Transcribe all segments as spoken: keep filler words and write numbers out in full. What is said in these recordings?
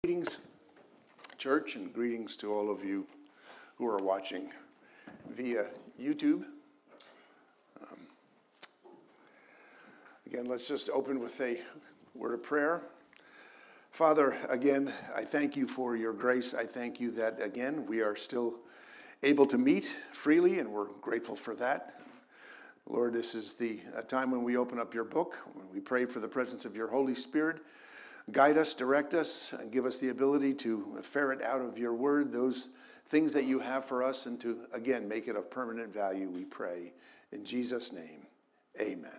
Greetings, church, and greetings to all of you who are watching via YouTube. Um, again, let's just open with a word of prayer. Father, again, I thank you for your grace. I thank you that, again, we are still able to meet freely, and we're grateful for that. Lord, this is the uh, time when we open up your book, when we pray for the presence of your Holy Spirit. Guide us, direct us, and give us the ability to ferret out of your word those things that you have for us and to, again, make it of permanent value, we pray. In Jesus' name, amen.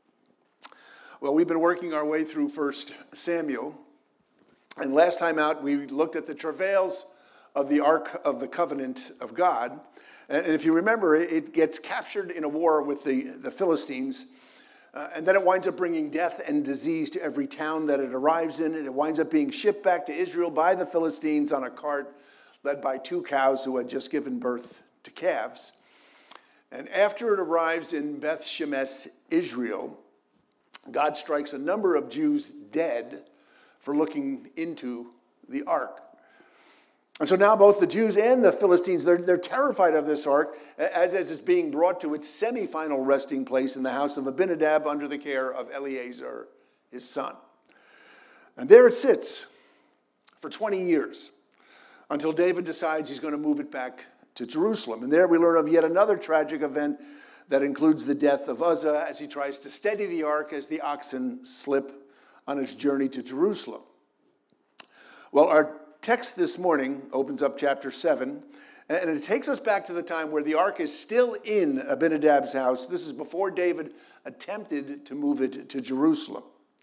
Well, we've been working our way through First Samuel, and last time out we looked at the travails of the Ark of the Covenant of God. And if you remember, it gets captured in a war with the, the Philistines. Uh, and then it winds up bringing death and disease to every town that it arrives in. And it winds up being shipped back to Israel by the Philistines on a cart led by two cows who had just given birth to calves. And after it arrives in Beth Shemesh, Israel, God strikes a number of Jews dead for looking into the ark. And so now both the Jews and the Philistines, they're, they're terrified of this ark as, as it's being brought to its semi-final resting place in the house of Abinadab under the care of Eleazar, his son. And there it sits for twenty years until David decides he's going to move it back to Jerusalem. And there we learn of yet another tragic event that includes the death of Uzzah as he tries to steady the ark as the oxen slip on its journey to Jerusalem. Well, our text this morning opens up chapter seven, and it takes us back to the time where the ark is still in Abinadab's house. This is before David attempted to move it to Jerusalem.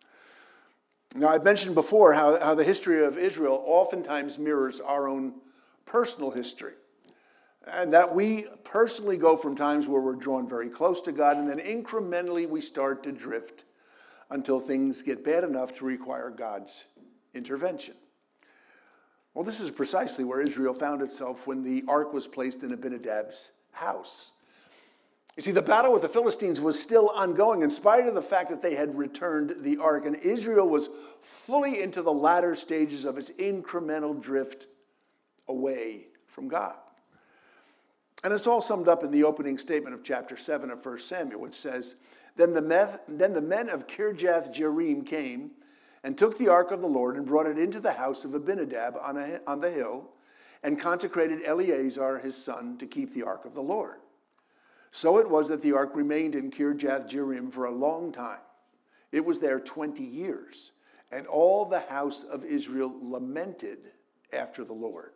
Now, I've mentioned before how, how the history of Israel oftentimes mirrors our own personal history, and that we personally go from times where we're drawn very close to God, and then incrementally we start to drift until things get bad enough to require God's intervention. Well, this is precisely where Israel found itself when the ark was placed in Abinadab's house. You see, the battle with the Philistines was still ongoing in spite of the fact that they had returned the ark, and Israel was fully into the latter stages of its incremental drift away from God. And it's all summed up in the opening statement of chapter seven of First Samuel, which says, Then the, meth- then the men of Kirjath-Jearim came and took the ark of the Lord and brought it into the house of Abinadab on, a, on the hill, and consecrated Eleazar his son to keep the ark of the Lord. So it was that the ark remained in Kirjath-Jearim for a long time. It was there twenty years, and all the house of Israel lamented after the Lord.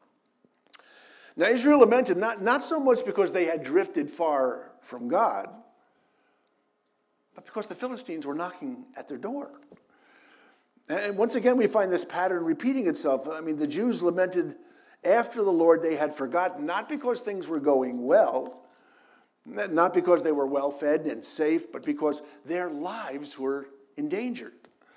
Now Israel lamented not, not so much because they had drifted far from God, but because the Philistines were knocking at their door. And once again, we find this pattern repeating itself. I mean, the Jews lamented after the Lord they had forgotten, not because things were going well, not because they were well-fed and safe, but because their lives were endangered.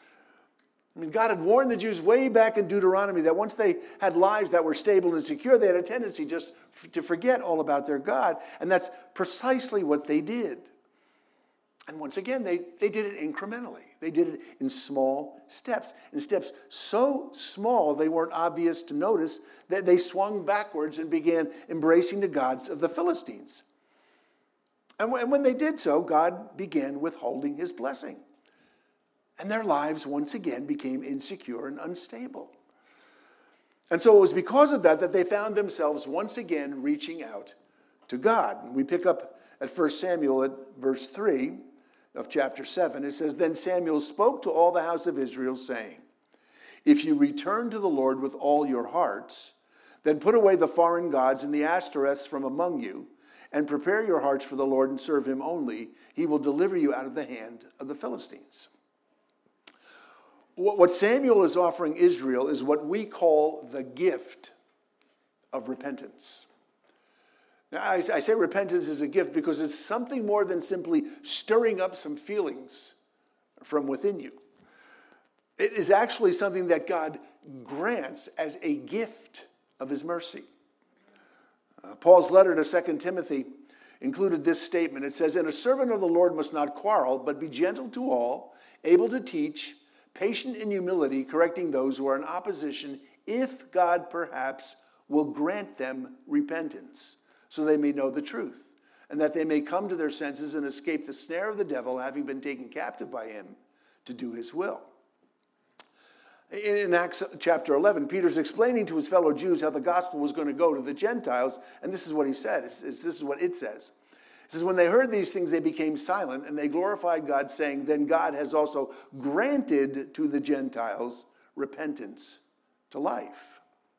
I mean, God had warned the Jews way back in Deuteronomy that once they had lives that were stable and secure, they had a tendency just to forget all about their God. And that's precisely what they did. And once again, they, they did it incrementally. They did it in small steps. In steps so small they weren't obvious to notice that they swung backwards and began embracing the gods of the Philistines. And when, and when they did so, God began withholding his blessing. And their lives once again became insecure and unstable. And so it was because of that that they found themselves once again reaching out to God. And we pick up at First Samuel at verse three. Of chapter seven, it says, Then Samuel spoke to all the house of Israel, saying, If you return to the Lord with all your hearts, then put away the foreign gods and the Ashtoreths from among you, and prepare your hearts for the Lord and serve him only. He will deliver you out of the hand of the Philistines. What Samuel is offering Israel is what we call the gift of repentance. Now, I, I say repentance is a gift because it's something more than simply stirring up some feelings from within you. It is actually something that God grants as a gift of his mercy. Uh, Paul's letter to Second Timothy included this statement. It says, And a servant of the Lord must not quarrel, but be gentle to all, able to teach, patient in humility, correcting those who are in opposition, if God perhaps will grant them repentance, so they may know the truth, and that they may come to their senses and escape the snare of the devil, having been taken captive by him to do his will. In Acts chapter eleven, Peter's explaining to his fellow Jews how the gospel was going to go to the Gentiles, and this is what he said. It's, it's, this is what it says. It says, when they heard these things, they became silent, and they glorified God, saying, then God has also granted to the Gentiles repentance to life.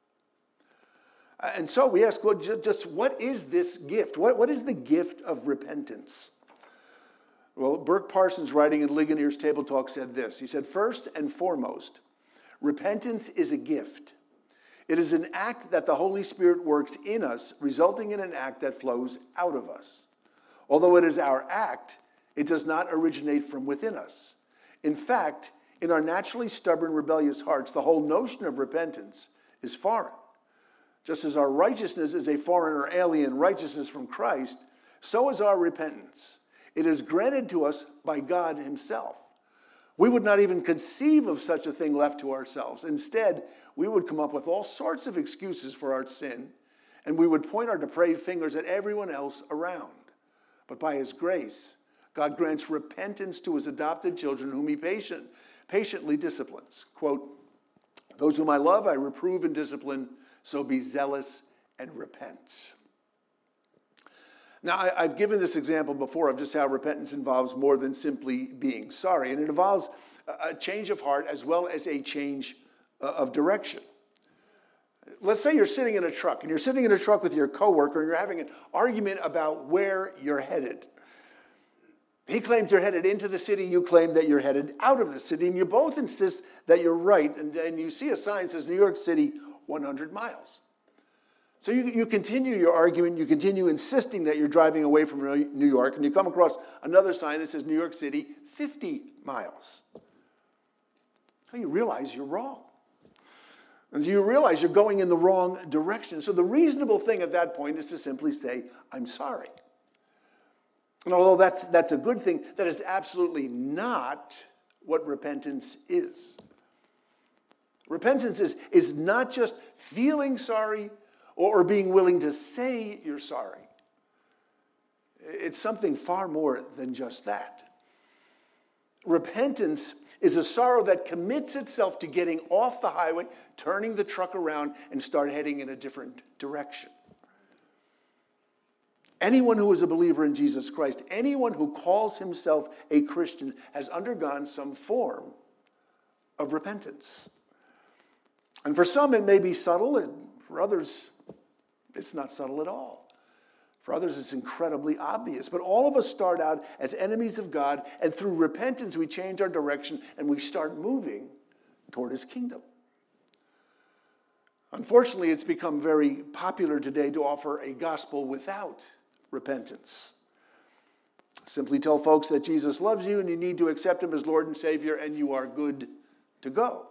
And so we ask, well, just what is this gift? What, what is the gift of repentance? Well, Burke Parsons, writing in Ligonier's Table Talk, said this. He said, first and foremost, repentance is a gift. It is an act that the Holy Spirit works in us, resulting in an act that flows out of us. Although it is our act, it does not originate from within us. In fact, in our naturally stubborn, rebellious hearts, the whole notion of repentance is foreign. Just as our righteousness is a foreign or alien righteousness from Christ, so is our repentance. It is granted to us by God himself. We would not even conceive of such a thing left to ourselves. Instead, we would come up with all sorts of excuses for our sin, and we would point our depraved fingers at everyone else around. But by his grace, God grants repentance to his adopted children, whom he patient, patiently disciplines. Quote, those whom I love, I reprove and discipline, so be zealous and repent. Now, I, I've given this example before of just how repentance involves more than simply being sorry, and it involves a, a change of heart as well as a change uh, of direction. Let's say you're sitting in a truck, and you're sitting in a truck with your coworker, and you're having an argument about where you're headed. He claims you're headed into the city, you claim that you're headed out of the city, and you both insist that you're right, and then you see a sign that says New York City, one hundred miles. So you, you continue your argument, you continue insisting that you're driving away from New York, and you come across another sign that says New York City, fifty miles. So you realize you're wrong. And you realize you're going in the wrong direction. So the reasonable thing at that point is to simply say, I'm sorry. And although that's, that's a good thing, that is absolutely not what repentance is. Repentance is, is not just feeling sorry or, or being willing to say you're sorry. It's something far more than just that. Repentance is a sorrow that commits itself to getting off the highway, turning the truck around, and start heading in a different direction. Anyone who is a believer in Jesus Christ, anyone who calls himself a Christian, has undergone some form of repentance. And for some, it may be subtle, and for others, it's not subtle at all. For others, it's incredibly obvious. But all of us start out as enemies of God, and through repentance, we change our direction, and we start moving toward his kingdom. Unfortunately, it's become very popular today to offer a gospel without repentance. Simply tell folks that Jesus loves you, and you need to accept him as Lord and Savior, and you are good to go.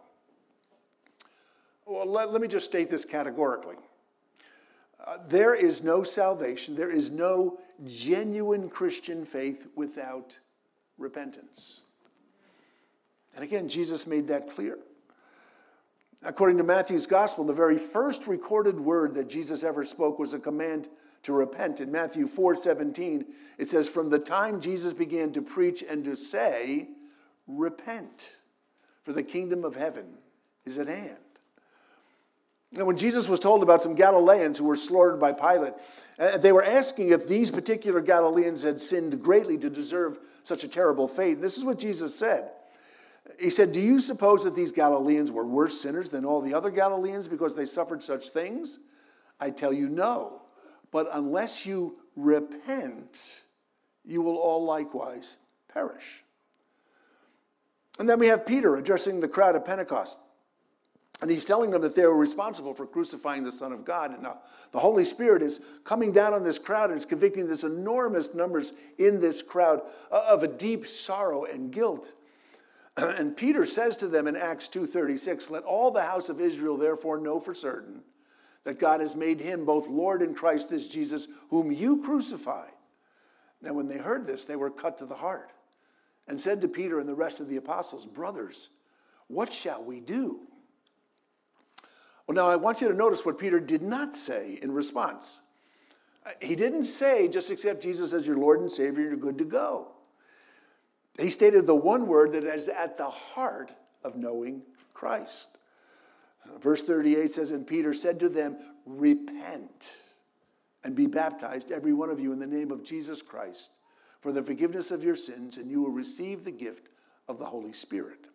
Well, let, let me just state this categorically. Uh, there is no salvation, there is no genuine Christian faith without repentance. And again, Jesus made that clear. According to Matthew's gospel, the very first recorded word that Jesus ever spoke was a command to repent. In Matthew four seventeen, it says, from the time Jesus began to preach and to say, repent, for the kingdom of heaven is at hand. And when Jesus was told about some Galileans who were slaughtered by Pilate, uh, they were asking if these particular Galileans had sinned greatly to deserve such a terrible fate. This is what Jesus said. He said, do you suppose that these Galileans were worse sinners than all the other Galileans because they suffered such things? I tell you, no. But unless you repent, you will all likewise perish. And then we have Peter addressing the crowd at Pentecost. And he's telling them that they were responsible for crucifying the Son of God. And now the Holy Spirit is coming down on this crowd and is convicting this enormous numbers in this crowd of a deep sorrow and guilt. And Peter says to them in Acts two thirty-six, let all the house of Israel therefore know for certain that God has made him both Lord and Christ, this Jesus, whom you crucified. Now when they heard this, they were cut to the heart and said to Peter and the rest of the apostles, brothers, what shall we do? Well, now I want you to notice what Peter did not say in response. He didn't say, just accept Jesus as your Lord and Savior, you're good to go. He stated the one word that is at the heart of knowing Christ. Verse thirty-eight says, and Peter said to them, repent and be baptized, every one of you, in the name of Jesus Christ, for the forgiveness of your sins, and you will receive the gift of the Holy Spirit.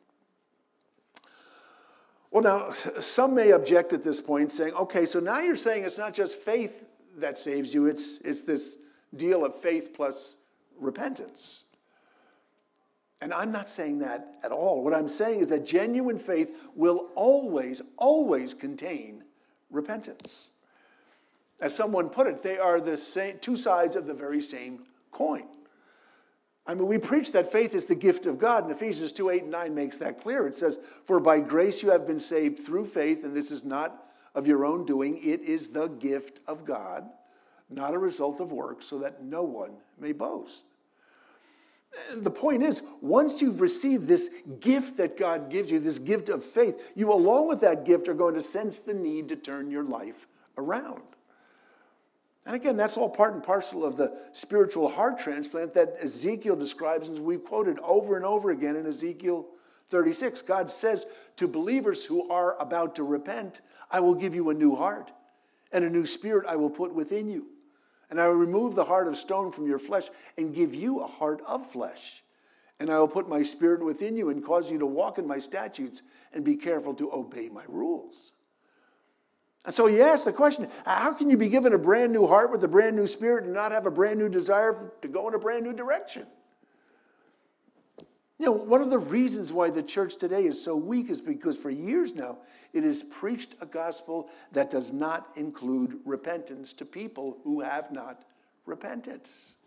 Well, now, some may object at this point, saying, okay, so now you're saying it's not just faith that saves you, it's, it's this deal of faith plus repentance. And I'm not saying that at all. What I'm saying is that genuine faith will always, always contain repentance. As someone put it, they are the same, two sides of the very same coin. I mean, we preach that faith is the gift of God, and Ephesians two, eight, and nine makes that clear. It says, for by grace you have been saved through faith, and this is not of your own doing. It is the gift of God, not a result of works, so that no one may boast. The point is, once you've received this gift that God gives you, this gift of faith, you along with that gift are going to sense the need to turn your life around. And again, that's all part and parcel of the spiritual heart transplant that Ezekiel describes, as we've quoted over and over again in Ezekiel thirty-six. God says to believers who are about to repent, I will give you a new heart, and a new spirit I will put within you. And I will remove the heart of stone from your flesh and give you a heart of flesh. And I will put my spirit within you and cause you to walk in my statutes and be careful to obey my rules. And so he asked the question, how can you be given a brand new heart with a brand new spirit and not have a brand new desire to go in a brand new direction? You know, one of the reasons why the church today is so weak is because for years now, it has preached a gospel that does not include repentance to people who have not repented.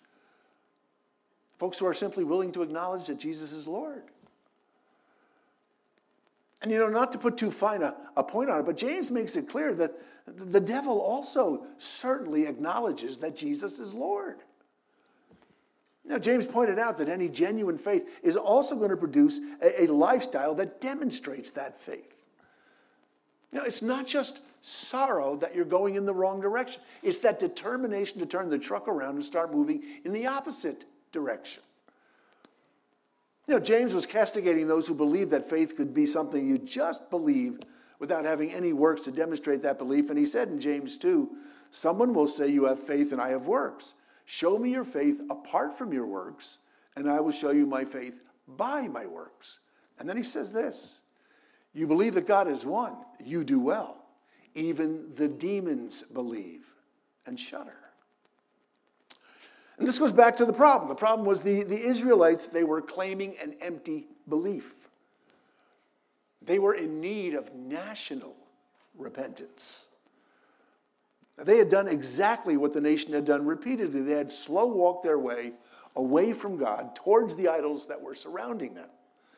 Folks who are simply willing to acknowledge that Jesus is Lord. And you know, not to put too fine a, a point on it, but James makes it clear that the devil also certainly acknowledges that Jesus is Lord. Now, James pointed out that any genuine faith is also going to produce a, a lifestyle that demonstrates that faith. Now, it's not just sorrow that you're going in the wrong direction. It's that determination to turn the truck around and start moving in the opposite direction. You know, James was castigating those who believed that faith could be something you just believe without having any works to demonstrate that belief. And he said in James two, someone will say you have faith and I have works. Show me your faith apart from your works, and I will show you my faith by my works. And then he says this, you believe that God is one, you do well. Even the demons believe and shudder. And this goes back to the problem. The problem was the, the Israelites, they were claiming an empty belief. They were in need of national repentance. They had done exactly what the nation had done repeatedly. They had slow walked their way away from God towards the idols that were surrounding them.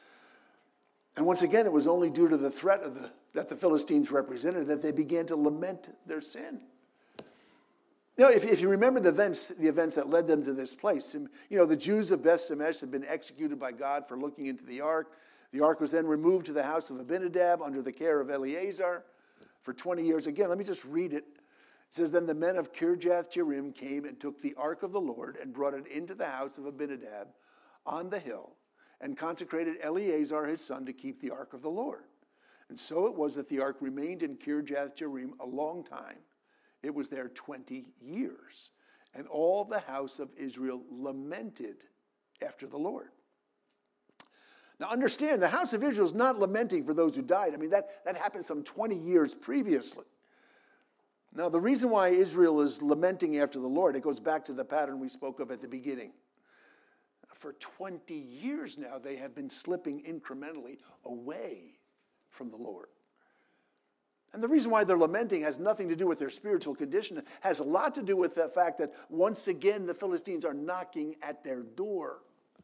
And once again, it was only due to the threat of the, that the Philistines represented that they began to lament their sin. You know, if, if you remember the events, the events that led them to this place, you know, the Jews of Beth Shemesh had been executed by God for looking into the ark. The ark was then removed to the house of Abinadab under the care of Eleazar for twenty years. Again, let me just read it. It says, then the men of Kirjath-Jearim came and took the ark of the Lord and brought it into the house of Abinadab on the hill and consecrated Eleazar his son to keep the ark of the Lord. And so it was that the ark remained in Kirjath-Jearim a long time. It was there twenty years. And all the house of Israel lamented after the Lord. Now understand, the house of Israel is not lamenting for those who died. I mean, that, that happened some twenty years previously. Now, the reason why Israel is lamenting after the Lord, it goes back to the pattern we spoke of at the beginning. For twenty years now, they have been slipping incrementally away from the Lord. And the reason why they're lamenting has nothing to do with their spiritual condition. It has a lot to do with the fact that once again, the Philistines are knocking at their door.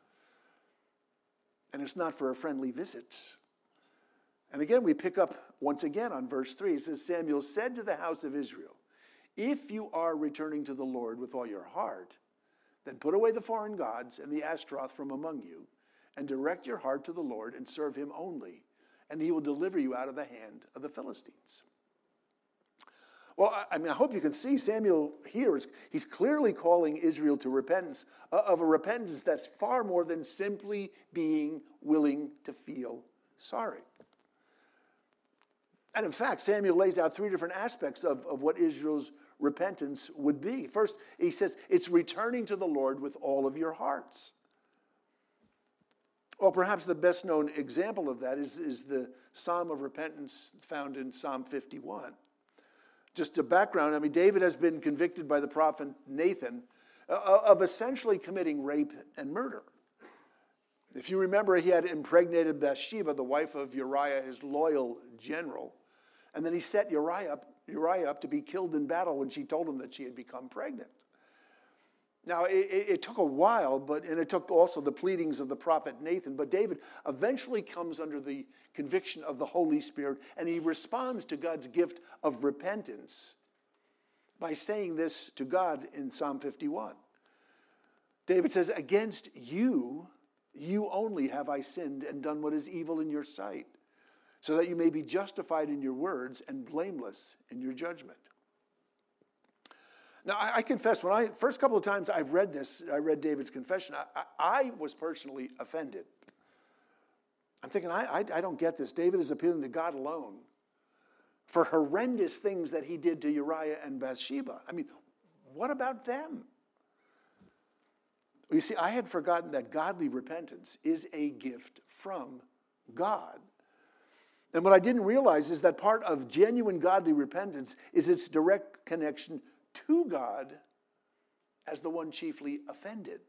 And it's not for a friendly visit. And again, we pick up once again on verse three. It says, Samuel said to the house of Israel, if you are returning to the Lord with all your heart, then put away the foreign gods and the Ashtaroth from among you, and direct your heart to the Lord and serve him only, and he will deliver you out of the hand of the Philistines. Well, I mean, I hope you can see Samuel here is he's clearly calling Israel to repentance, uh, of a repentance that's far more than simply being willing to feel sorry. And in fact, Samuel lays out three different aspects of, of what Israel's repentance would be. First, he says, it's returning to the Lord with all of your hearts. Well, perhaps the best known example of that is, is the Psalm of Repentance found in Psalm fifty-one. Just a background, I mean, David has been convicted by the prophet Nathan uh, of essentially committing rape and murder. If you remember, he had impregnated Bathsheba, the wife of Uriah, his loyal general, and then he set Uriah up, Uriah up to be killed in battle when she told him that she had become pregnant. Now, it, it took a while, but and it took also the pleadings of the prophet Nathan, but David eventually comes under the conviction of the Holy Spirit, and he responds to God's gift of repentance by saying this to God in Psalm fifty-one. David says, against you, you only have I sinned and done what is evil in your sight, so that you may be justified in your words and blameless in your judgment. Now, I, I confess, when I, first couple of times I've read this, I read David's confession, I, I, I was personally offended. I'm thinking, I, I, I don't get this. David is appealing to God alone for horrendous things that he did to Uriah and Bathsheba. I mean, what about them? You see, I had forgotten that godly repentance is a gift from God. And what I didn't realize is that part of genuine godly repentance is its direct connection to God as the one chiefly offended.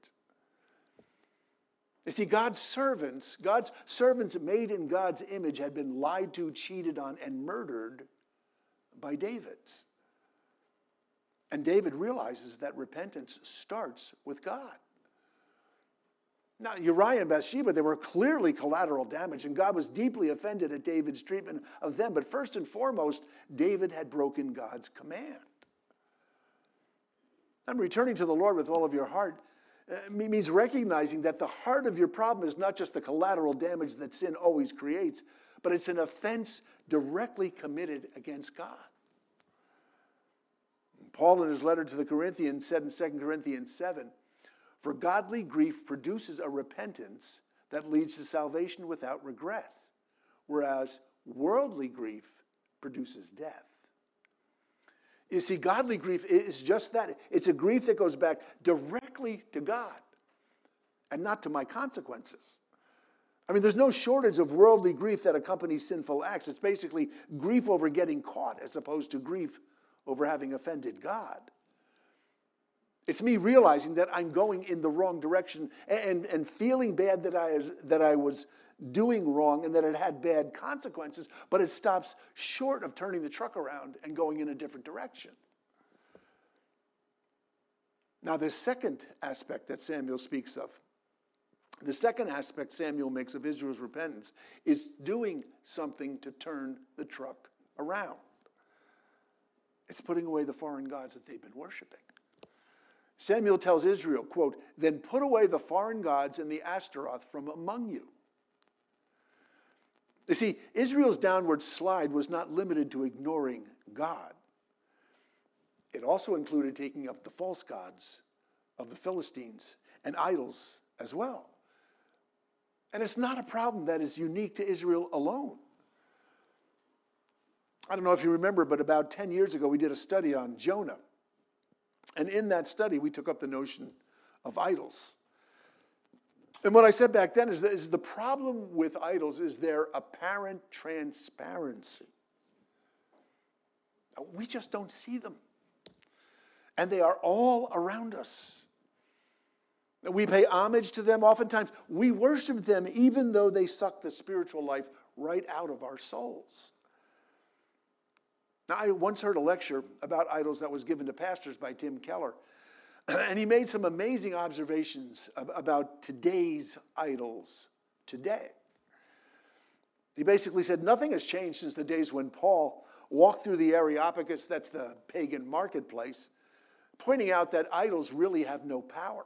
You see, God's servants, God's servants made in God's image had been lied to, cheated on, and murdered by David. And David realizes that repentance starts with God. Now, Uriah and Bathsheba, they were clearly collateral damage, and God was deeply offended at David's treatment of them. But first and foremost, David had broken God's command. And returning to the Lord with all of your heart uh, means recognizing that the heart of your problem is not just the collateral damage that sin always creates, but it's an offense directly committed against God. Paul, in his letter to the Corinthians, said in Second Corinthians seven, for godly grief produces a repentance that leads to salvation without regret, whereas worldly grief produces death. You see, godly grief is just that. It's a grief that goes back directly to God and not to my consequences. I mean, there's no shortage of worldly grief that accompanies sinful acts. It's basically grief over getting caught as opposed to grief over having offended God. It's me realizing that I'm going in the wrong direction and, and feeling bad that I, that I was doing wrong and that it had bad consequences, but it stops short of turning the truck around and going in a different direction. Now, the second aspect that Samuel speaks of, the second aspect Samuel makes of Israel's repentance is doing something to turn the truck around. It's putting away the foreign gods that they've been worshiping. Samuel tells Israel, quote, then put away the foreign gods and the Ashtaroth from among you. You see, Israel's downward slide was not limited to ignoring God. It also included taking up the false gods of the Philistines and idols as well. And it's not a problem that is unique to Israel alone. I don't know if you remember, but about ten years ago, we did a study on Jonah. And in that study, we took up the notion of idols. And what I said back then is that is the problem with idols is their apparent transparency. We just don't see them. And they are all around us. We pay homage to them. Oftentimes, we worship them even though they suck the spiritual life right out of our souls. Now, I once heard a lecture about idols that was given to pastors by Tim Keller. And he made some amazing observations about today's idols today. He basically said nothing has changed since the days when Paul walked through the Areopagus, that's the pagan marketplace, pointing out that idols really have no power.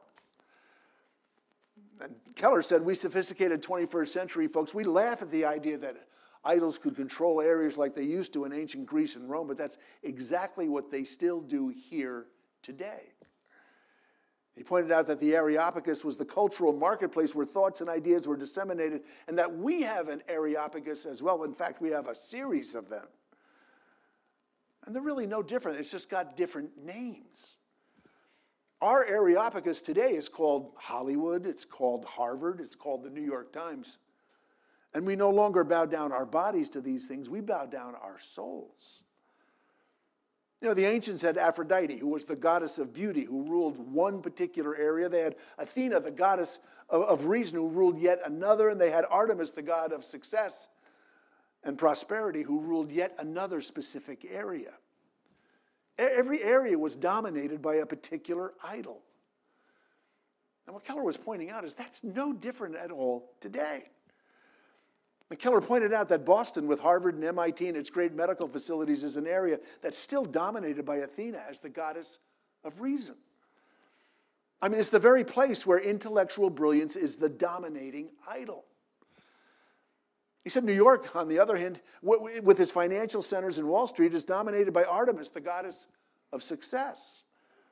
And Keller said, we sophisticated twenty-first century folks, we laugh at the idea that idols could control areas like they used to in ancient Greece and Rome, but that's exactly what they still do here today. He pointed out that the Areopagus was the cultural marketplace where thoughts and ideas were disseminated, and that we have an Areopagus as well. In fact, we have a series of them. And they're really no different. It's just got different names. Our Areopagus today is called Hollywood, it's called Harvard, it's called the New York Times. And we no longer bow down our bodies to these things, we bow down our souls. You know, the ancients had Aphrodite, who was the goddess of beauty, who ruled one particular area. They had Athena, the goddess of, of reason, who ruled yet another. And they had Artemis, the god of success and prosperity, who ruled yet another specific area. Every area was dominated by a particular idol. And what Keller was pointing out is that's no different at all today. And Keller pointed out that Boston, with Harvard and M I T and its great medical facilities, is an area that's still dominated by Athena as the goddess of reason. I mean, it's the very place where intellectual brilliance is the dominating idol. He said New York, on the other hand, with its financial centers in Wall Street, is dominated by Artemis, the goddess of success.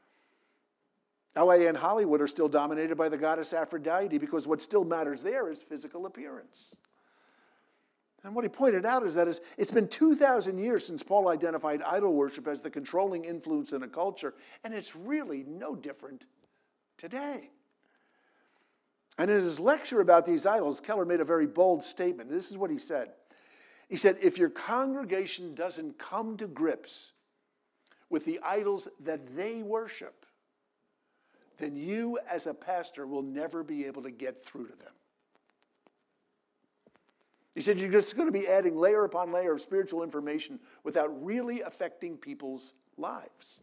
L A and Hollywood are still dominated by the goddess Aphrodite because what still matters there is physical appearance. And what he pointed out is that it's been two thousand years since Paul identified idol worship as the controlling influence in a culture, and it's really no different today. And in his lecture about these idols, Keller made a very bold statement. This is what he said. He said, if your congregation doesn't come to grips with the idols that they worship, then you as a pastor will never be able to get through to them. He said you're just going to be adding layer upon layer of spiritual information without really affecting people's lives.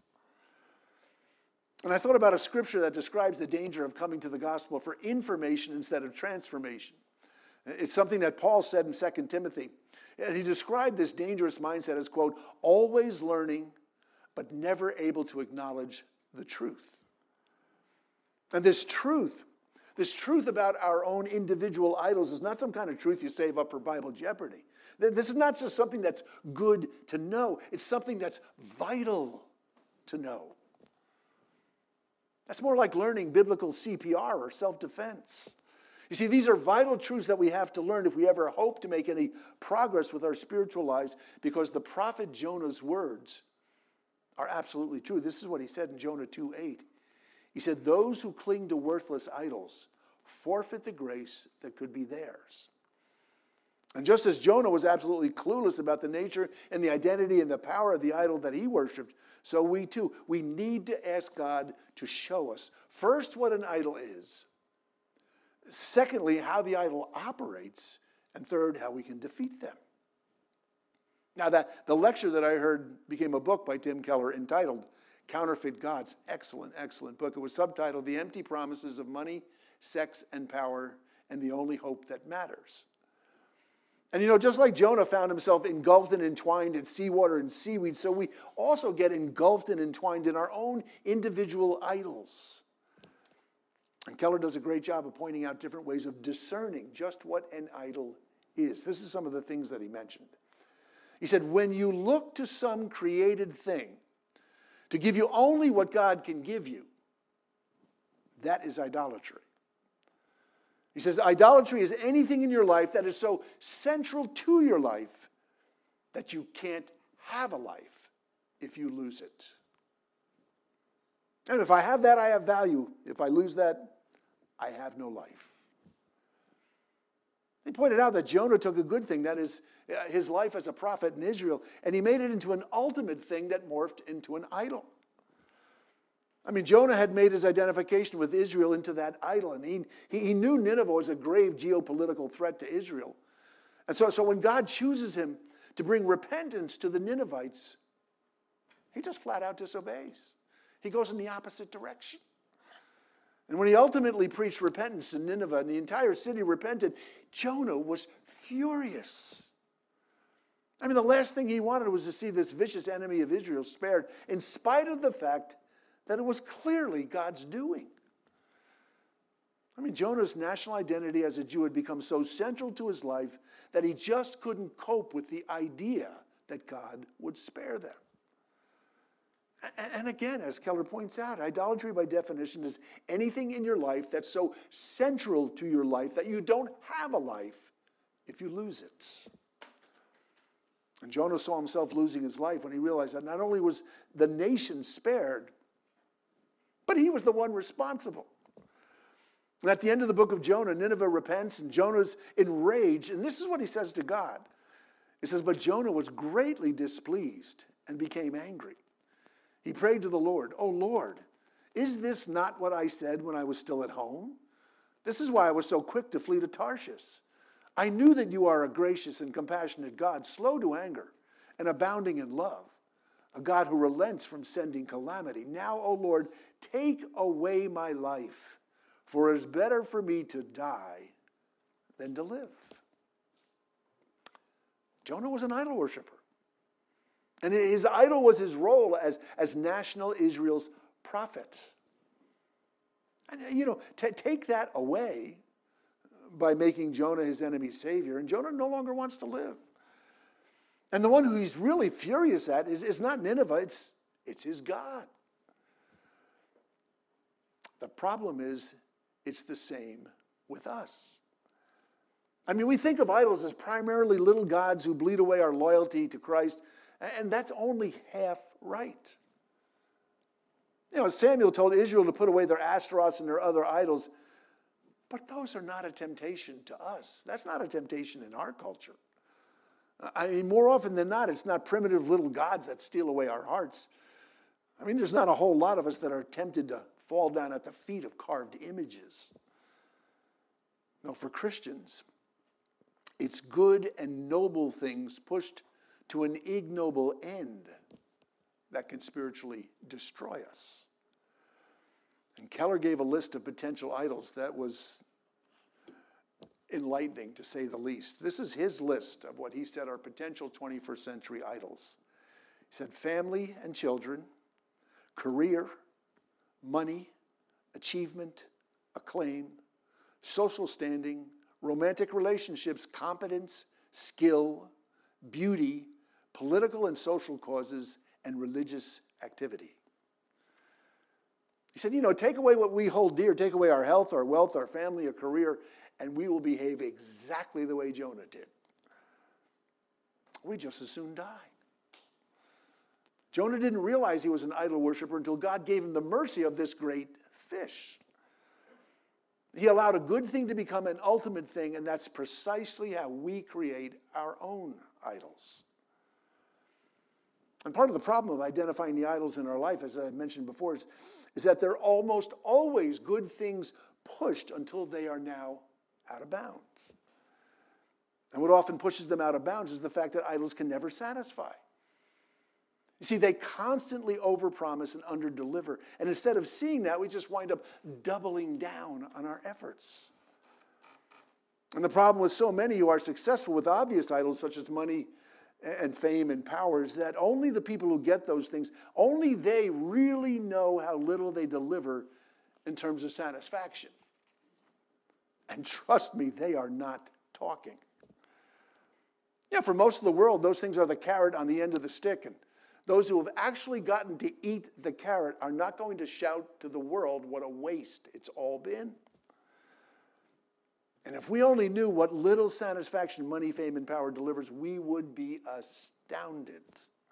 And I thought about a scripture that describes the danger of coming to the gospel for information instead of transformation. It's something that Paul said in Second Timothy. And he described this dangerous mindset as, quote, always learning, but never able to acknowledge the truth. And this truth, this truth about our own individual idols is not some kind of truth you save up for Bible Jeopardy. This is not just something that's good to know. It's something that's vital to know. That's more like learning biblical C P R or self-defense. You see, these are vital truths that we have to learn if we ever hope to make any progress with our spiritual lives, because the prophet Jonah's words are absolutely true. This is what he said in Jonah two eight. He said, those who cling to worthless idols forfeit the grace that could be theirs. And just as Jonah was absolutely clueless about the nature and the identity and the power of the idol that he worshipped, so we too, we need to ask God to show us, first, what an idol is, secondly, how the idol operates, and third, how we can defeat them. Now, that the lecture that I heard became a book by Tim Keller entitled Counterfeit Gods. Excellent, excellent book. It was subtitled The Empty Promises of Money, Sex, and Power, and the Only Hope That Matters. And you know, just like Jonah found himself engulfed and entwined in seawater and seaweed, so we also get engulfed and entwined in our own individual idols. And Keller does a great job of pointing out different ways of discerning just what an idol is. This is some of the things that he mentioned. He said, when you look to some created thing to give you only what God can give you, that is idolatry. He says, idolatry is anything in your life that is so central to your life that you can't have a life if you lose it. And if I have that, I have value. If I lose that, I have no life. He pointed out that Jonah took a good thing, that is his life as a prophet in Israel, and he made it into an ultimate thing that morphed into an idol. I mean, Jonah had made his identification with Israel into that idol, and he, he, he knew Nineveh was a grave geopolitical threat to Israel. And so, so when God chooses him to bring repentance to the Ninevites, he just flat out disobeys. He goes in the opposite direction. And when he ultimately preached repentance to Nineveh and the entire city repented, Jonah was furious. I mean, the last thing he wanted was to see this vicious enemy of Israel spared, in spite of the fact that it was clearly God's doing. I mean, Jonah's national identity as a Jew had become so central to his life that he just couldn't cope with the idea that God would spare them. And again, as Keller points out, idolatry by definition is anything in your life that's so central to your life that you don't have a life if you lose it. And Jonah saw himself losing his life when he realized that not only was the nation spared, but he was the one responsible. And at the end of the book of Jonah, Nineveh repents and Jonah's enraged. And this is what he says to God. He says, but Jonah was greatly displeased and became angry. He prayed to the Lord, "Oh Lord, is this not what I said when I was still at home? This is why I was so quick to flee to Tarshish. I knew that you are a gracious and compassionate God, slow to anger and abounding in love, a God who relents from sending calamity. Now, O Lord, take away my life, for it is better for me to die than to live." Jonah was an idol worshiper. And his idol was his role as, as national Israel's prophet. And, you know, t- take that away by making Jonah his enemy's savior, and Jonah no longer wants to live. And the one who he's really furious at is, is not Nineveh, it's, it's his God. The problem is, it's the same with us. I mean, we think of idols as primarily little gods who bleed away our loyalty to Christ, and that's only half right. You know, Samuel told Israel to put away their Ashtaroths and their other idols, but those are not a temptation to us. That's not a temptation in our culture. I mean, more often than not, it's not primitive little gods that steal away our hearts. I mean, there's not a whole lot of us that are tempted to fall down at the feet of carved images. No, for Christians, it's good and noble things pushed to an ignoble end that can spiritually destroy us. And Keller gave a list of potential idols that was enlightening, to say the least. This is his list of what he said are potential twenty-first century idols. He said family and children, career, money, achievement, acclaim, social standing, romantic relationships, competence, skill, beauty, political and social causes, and religious activity. He said, you know, take away what we hold dear, take away our health, our wealth, our family, our career, and we will behave exactly the way Jonah did. We just as soon die. Jonah didn't realize he was an idol worshiper until God gave him the mercy of this great fish. He allowed a good thing to become an ultimate thing, and that's precisely how we create our own idols. And part of the problem of identifying the idols in our life, as I mentioned before, is, is that they're almost always good things pushed until they are now out of bounds. And what often pushes them out of bounds is the fact that idols can never satisfy. You see, they constantly overpromise and underdeliver. And instead of seeing that, we just wind up doubling down on our efforts. And the problem with so many who are successful with obvious idols, such as money and fame and power, is that only the people who get those things, only they really know how little they deliver in terms of satisfaction. And trust me, they are not talking. Yeah, for most of the world, those things are the carrot on the end of the stick. And those who have actually gotten to eat the carrot are not going to shout to the world what a waste it's all been. And if we only knew what little satisfaction money, fame, and power delivers, we would be astounded.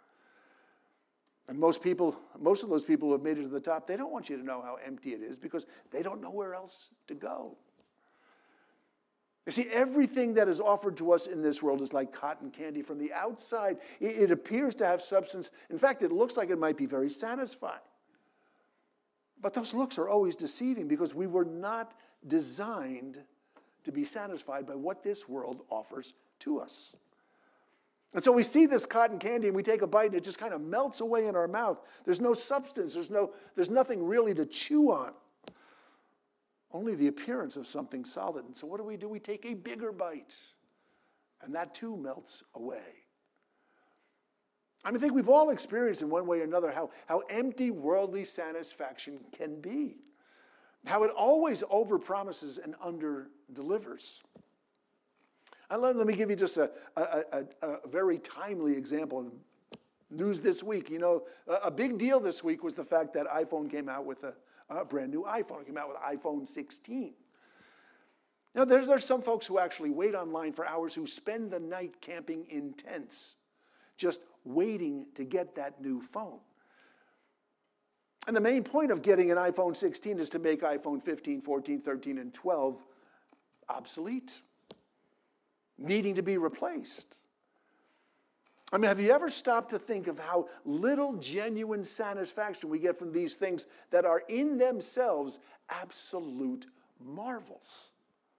And most people, most of those people who have made it to the top, they don't want you to know how empty it is because they don't know where else to go. You see, everything that is offered to us in this world is like cotton candy. From the outside, it appears to have substance. In fact, it looks like it might be very satisfying. But those looks are always deceiving because we were not designed to be satisfied by what this world offers to us. And so we see this cotton candy and we take a bite and it just kind of melts away in our mouth. There's no substance. There's no, there's nothing really to chew on. Only the appearance of something solid. And so what do we do? We take a bigger bite. And that too melts away. I mean, I think we've all experienced in one way or another how, how empty worldly satisfaction can be. how it always overpromises and underdelivers. And let, let me give you just a, a, a, a very timely example. News this week, you know, a, a big deal this week was the fact that iPhone came out with a, a brand new iPhone. It came out with iPhone sixteen. Now, there's, there's some folks who actually wait online for hours, who spend the night camping in tents, just waiting to get that new phone. And the main point of getting an iPhone sixteen is to make iPhone fifteen, fourteen, thirteen, and twelve obsolete, needing to be replaced. I mean, have you ever stopped to think of how little genuine satisfaction we get from these things that are in themselves absolute marvels?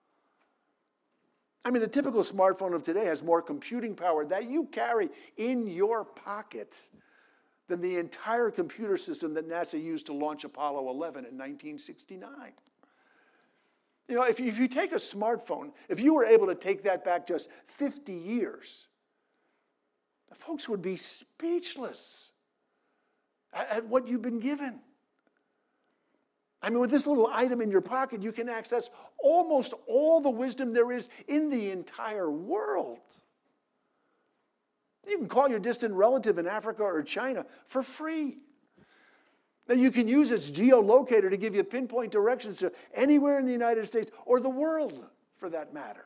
I mean, the typical smartphone of today has more computing power that you carry in your pocket than the entire computer system that NASA used to launch Apollo eleven in nineteen sixty-nine. You know, if you, if you take a smartphone, if you were able to take that back just fifty years, the folks would be speechless at, at what you've been given. I mean, with this little item in your pocket, you can access almost all the wisdom there is in the entire world. You can call your distant relative in Africa or China for free. Now, you can use its geolocator to give you pinpoint directions to anywhere in the United States or the world, for that matter.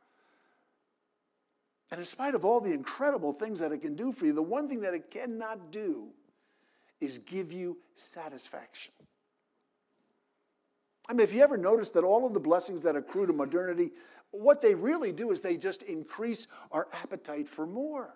And in spite of all the incredible things that it can do for you, the one thing that it cannot do is give you satisfaction. I mean, if you ever notice that all of the blessings that accrue to modernity, what they really do is they just increase our appetite for more.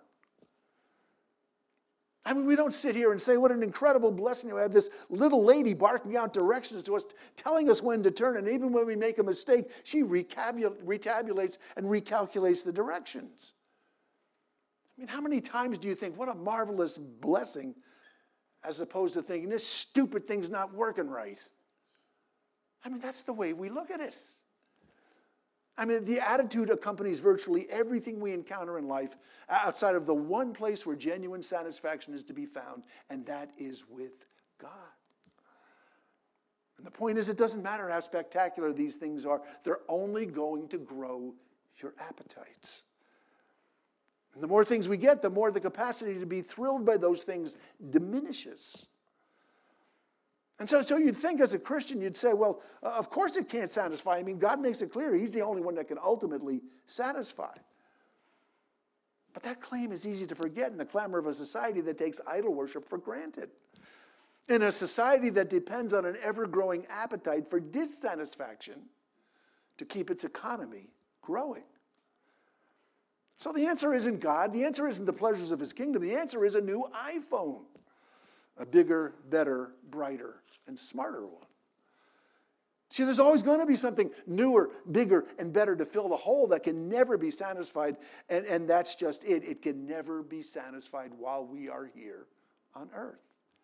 I mean, we don't sit here and say, what an incredible blessing. We have this little lady barking out directions to us, telling us when to turn, and even when we make a mistake, she recabul- retabulates and recalculates the directions. I mean, how many times do you think, what a marvelous blessing, as opposed to thinking, this stupid thing's not working right? I mean, that's the way we look at it. I mean, the attitude accompanies virtually everything we encounter in life outside of the one place where genuine satisfaction is to be found, and that is with God. And the point is, it doesn't matter how spectacular these things are. They're only going to grow your appetites. And the more things we get, the more the capacity to be thrilled by those things diminishes. And so, so you'd think as a Christian, you'd say, well, uh, of course it can't satisfy. I mean, God makes it clear He's the only one that can ultimately satisfy. But that claim is easy to forget in the clamor of a society that takes idol worship for granted. In a society that depends on an ever-growing appetite for dissatisfaction to keep its economy growing. So the answer isn't God. The answer isn't the pleasures of His kingdom. The answer is a new iPhone. A bigger, better, brighter, and smarter one. See, there's always going to be something newer, bigger, and better to fill the hole that can never be satisfied. And, and that's just it. It can never be satisfied while we are here on earth.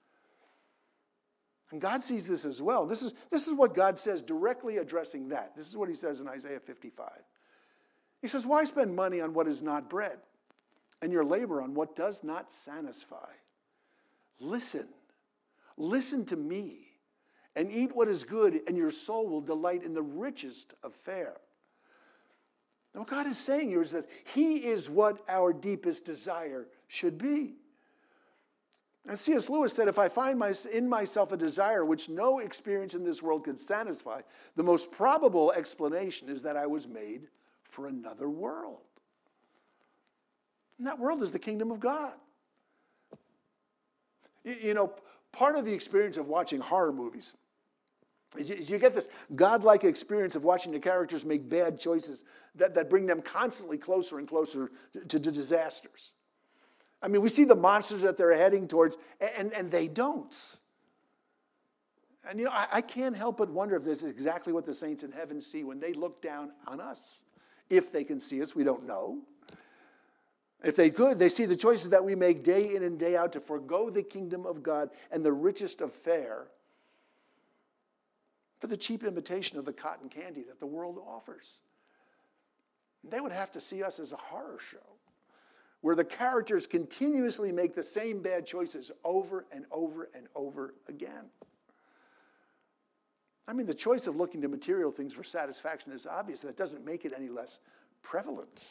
And God sees this as well. This is, this is what God says directly addressing that. This is what He says in Isaiah fifty-five. He says, why spend money on what is not bread, and your labor on what does not satisfy? Listen, listen to me, and eat what is good, and your soul will delight in the richest of fare. Now, what God is saying here is that He is what our deepest desire should be. And C S Lewis said, if I find my, in myself a desire which no experience in this world could satisfy, the most probable explanation is that I was made for another world. And that world is the kingdom of God. You know, part of the experience of watching horror movies is you, is you get this godlike experience of watching the characters make bad choices that, that bring them constantly closer and closer to, to, to disasters. I mean, we see the monsters that they're heading towards, and, and they don't. And, you know, I, I can't help but wonder if this is exactly what the saints in heaven see when they look down on us. If they can see us, we don't know. If they could, they see the choices that we make day in and day out to forego the kingdom of God and the richest of fare for the cheap imitation of the cotton candy that the world offers. They would have to see us as a horror show where the characters continuously make the same bad choices over and over and over again. I mean, the choice of looking to material things for satisfaction is obvious. That doesn't make it any less prevalent.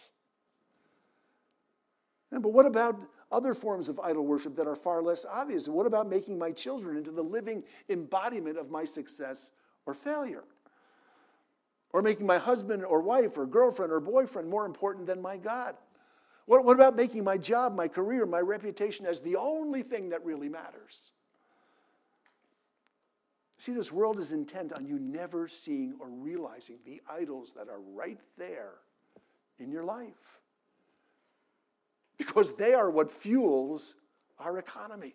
And, but what about other forms of idol worship that are far less obvious? And what about making my children into the living embodiment of my success or failure? Or making my husband or wife or girlfriend or boyfriend more important than my God? What, what about making my job, my career, my reputation as the only thing that really matters? See, this world is intent on you never seeing or realizing the idols that are right there in your life. Because they are what fuels our economy.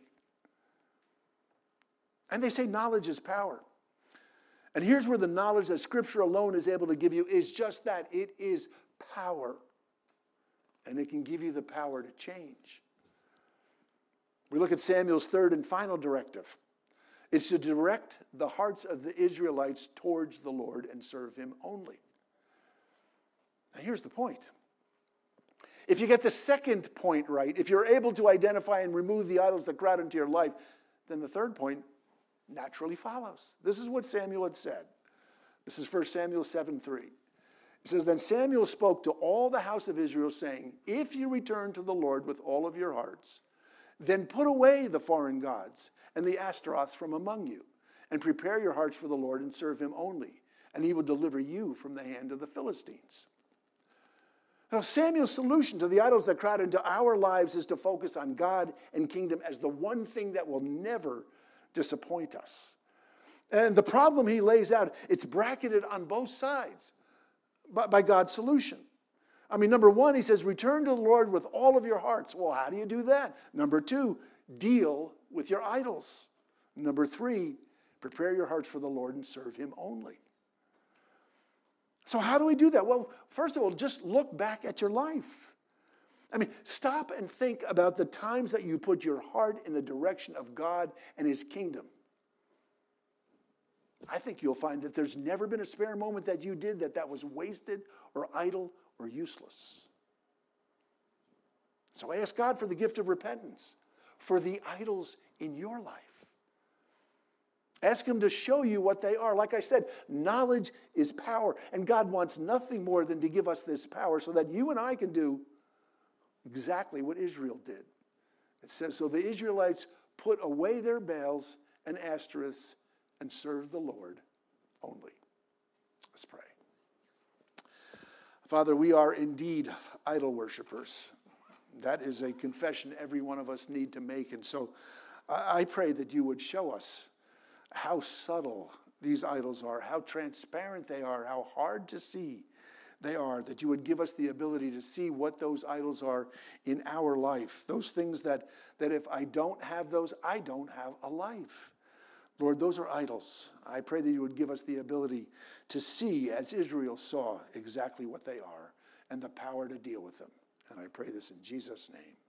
And they say knowledge is power. And here's where the knowledge that Scripture alone is able to give you is just that. It is power. And it can give you the power to change. We look at Samuel's third and final directive. It's to direct the hearts of the Israelites towards the Lord and serve him only. Now here's the point. If you get the second point right, if you're able to identify and remove the idols that crowd into your life, then the third point naturally follows. This is what Samuel had said. This is First Samuel seven three. It says, Then Samuel spoke to all the house of Israel, saying, If you return to the Lord with all of your hearts, then put away the foreign gods and the Ashtaroths from among you, and prepare your hearts for the Lord and serve him only, and he will deliver you from the hand of the Philistines. Now, Samuel's solution to the idols that crowd into our lives is to focus on God and kingdom as the one thing that will never disappoint us. And the problem he lays out, it's bracketed on both sides by, by God's solution. I mean, number one, he says, return to the Lord with all of your hearts. Well, how do you do that? Number two, deal with your idols. Number three, prepare your hearts for the Lord and serve him only. So how do we do that? Well, first of all, just look back at your life. I mean, stop and think about the times that you put your heart in the direction of God and his kingdom. I think you'll find that there's never been a spare moment that you did that that was wasted or idle or useless. So ask God for the gift of repentance for the idols in your life. Ask him to show you what they are. Like I said, knowledge is power. And God wants nothing more than to give us this power so that you and I can do exactly what Israel did. It says, so the Israelites put away their Baals and Ashtoreths and served the Lord only. Let's pray. Father, we are indeed idol worshipers. That is a confession every one of us need to make. And so I pray that you would show us how subtle these idols are, how transparent they are, how hard to see they are, that you would give us the ability to see what those idols are in our life, those things that, that if I don't have those, I don't have a life. Lord, those are idols. I pray that you would give us the ability to see, as Israel saw, exactly what they are and the power to deal with them. And I pray this in Jesus' name.